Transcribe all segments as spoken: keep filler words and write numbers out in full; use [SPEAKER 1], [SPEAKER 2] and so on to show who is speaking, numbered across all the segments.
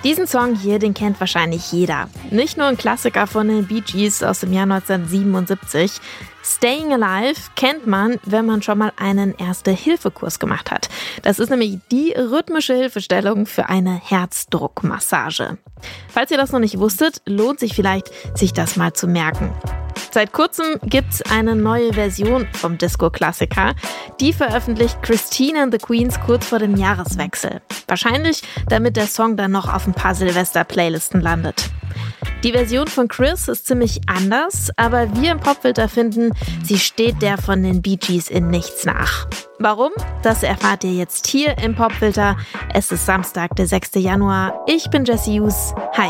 [SPEAKER 1] Diesen Song hier, den kennt wahrscheinlich jeder. Nicht nur ein Klassiker von den Bee Gees aus dem Jahr neunzehnhundertsiebenundsiebzig. Staying Alive kennt man, wenn man schon mal einen Erste-Hilfe-Kurs gemacht hat. Das ist nämlich die rhythmische Hilfestellung für eine Herzdruckmassage. Falls ihr das noch nicht wusstet, lohnt sich vielleicht, sich das mal zu merken. Seit kurzem gibt's eine neue Version vom Disco-Klassiker. Die veröffentlicht Christine and the Queens kurz vor dem Jahreswechsel. Wahrscheinlich, damit der Song dann noch auf ein paar Silvester-Playlisten landet. Die Version von Chris ist ziemlich anders, aber wir im Popfilter finden, sie steht der von den Bee Gees in nichts nach. Warum? Das erfahrt ihr jetzt hier im Popfilter. Es ist Samstag, der sechster Januar. Ich bin Jessie Hughes. Hi.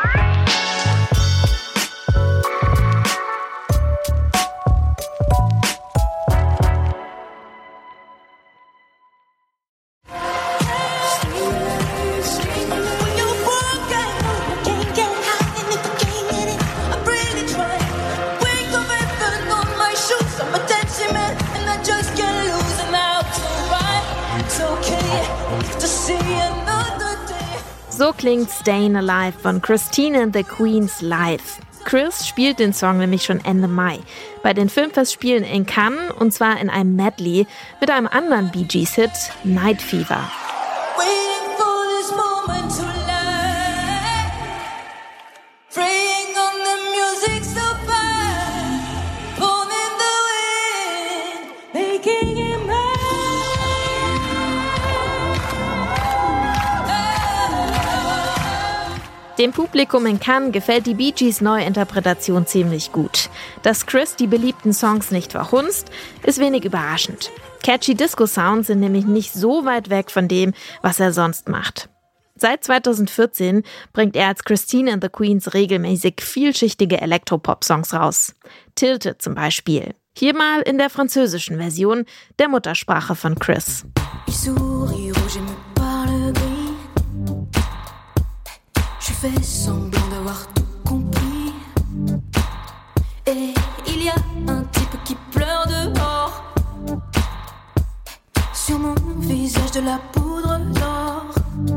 [SPEAKER 1] So klingt Stayin' Alive von Christine and the Queens live. Chris spielt den Song nämlich schon Ende Mai bei den Filmfestspielen in Cannes, und zwar in einem Medley mit einem anderen Bee Gees-Hit, Night Fever. Dem Publikum in Cannes gefällt die Bee Gees Neuinterpretation ziemlich gut. Dass Chris die beliebten Songs nicht verhunzt, ist wenig überraschend. Catchy Disco-Sounds sind nämlich nicht so weit weg von dem, was er sonst macht. Seit zweitausendvierzehn bringt er als Christine and the Queens regelmäßig vielschichtige Elektropop-Songs raus. Tilted zum Beispiel. Hier mal in der französischen Version, der Muttersprache von Chris.
[SPEAKER 2] Fais semblant d'avoir tout compris. Et il y a un type qui pleure dehors. Sur mon visage de la poudre d'or.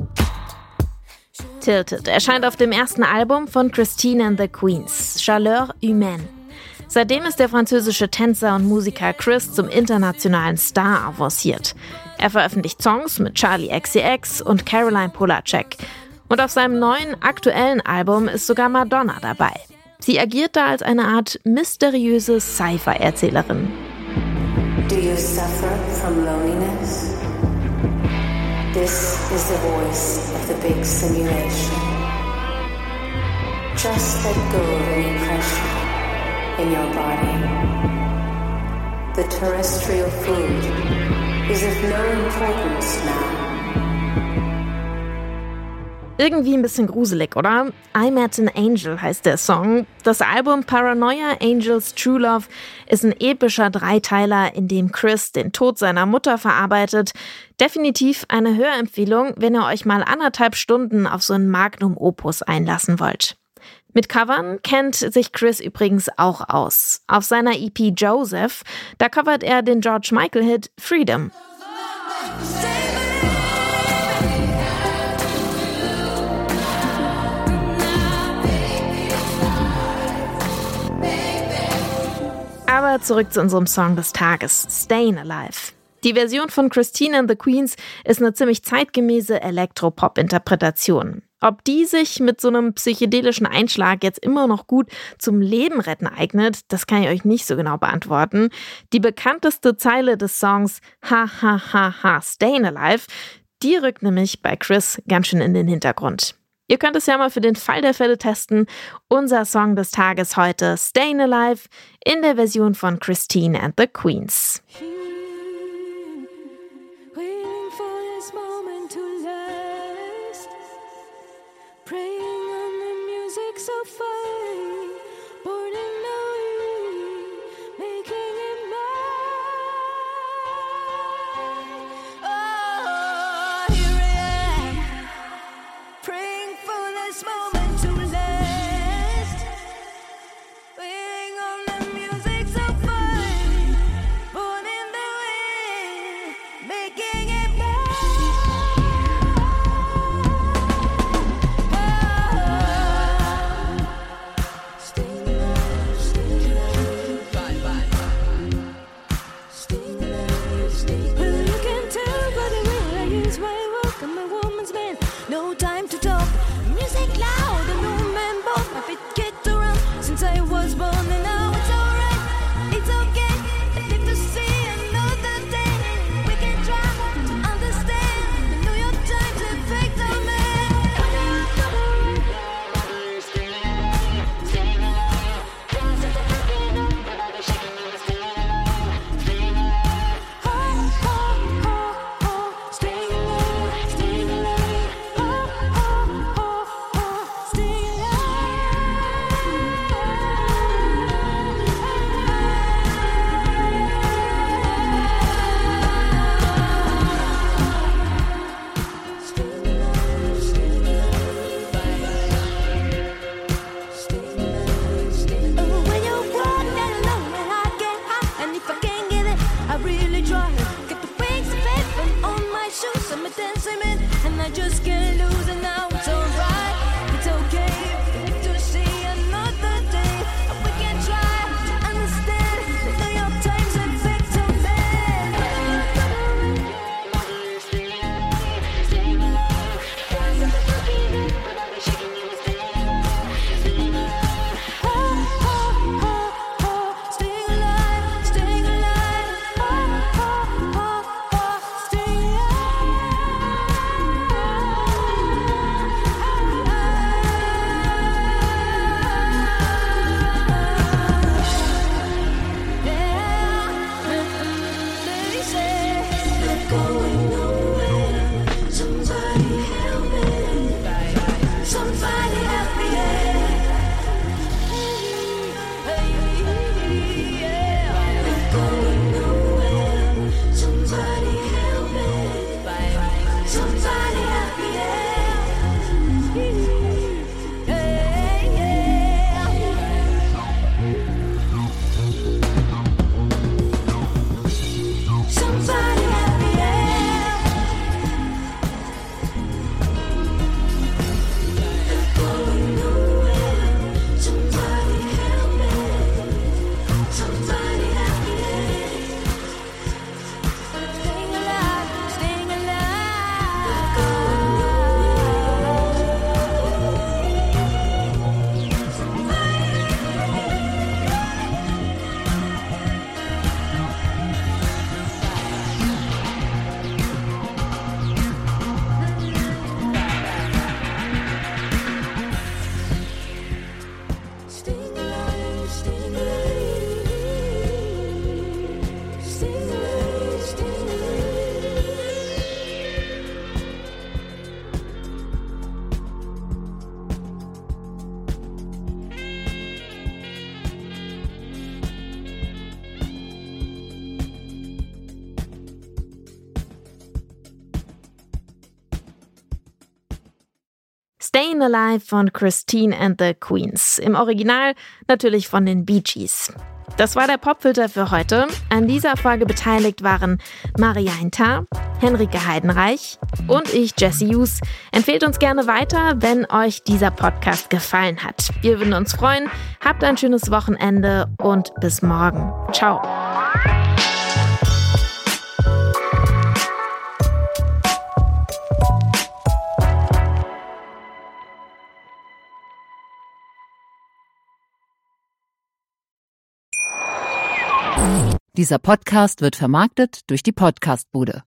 [SPEAKER 1] Tilted erscheint auf dem ersten Album von Christine and the Queens, Chaleur Humaine. Seitdem ist der französische Tänzer und Musiker Chris zum internationalen Star avanciert. Er veröffentlicht Songs mit Charli X C X und Caroline Polachek. Und auf seinem neuen, aktuellen Album ist sogar Madonna dabei. Sie agiert da als eine Art mysteriöse Sci-Fi-Erzählerin.
[SPEAKER 3] Do you suffer from loneliness? This is the voice of the big simulation. Just let go of any pressure in your body. The terrestrial food is of no importance now.
[SPEAKER 1] Irgendwie ein bisschen gruselig, oder? I Met an Angel heißt der Song. Das Album Paranoia Angels True Love ist ein epischer Dreiteiler, in dem Chris den Tod seiner Mutter verarbeitet. Definitiv eine Hörempfehlung, wenn ihr euch mal anderthalb Stunden auf so ein Magnum Opus einlassen wollt. Mit Covern kennt sich Chris übrigens auch aus. Auf seiner E P Joseph, da covert er den George Michael-Hit Freedom. Aber zurück zu unserem Song des Tages, Stayin' Alive. Die Version von Christine and the Queens ist eine ziemlich zeitgemäße Elektropop-Interpretation. Ob die sich mit so einem psychedelischen Einschlag jetzt immer noch gut zum Leben retten eignet, das kann ich euch nicht so genau beantworten. Die bekannteste Zeile des Songs Ha ha ha ha Stayin' Alive, die rückt nämlich bei Chris ganz schön in den Hintergrund. Ihr könnt es ja mal für den Fall der Fälle testen. Unser Song des Tages heute, Stayin' Alive, in der Version von Christine and the Queens. Stayin' Alive von Christine and the Queens. Im Original natürlich von den Bee Gees. Das war der Popfilter für heute. An dieser Folge beteiligt waren Maria Hinter, Henrike Heidenreich und ich, Jessie Hughes. Empfehlt uns gerne weiter, wenn euch dieser Podcast gefallen hat. Wir würden uns freuen. Habt ein schönes Wochenende und bis morgen. Ciao.
[SPEAKER 4] Dieser Podcast wird vermarktet durch die Podcastbude.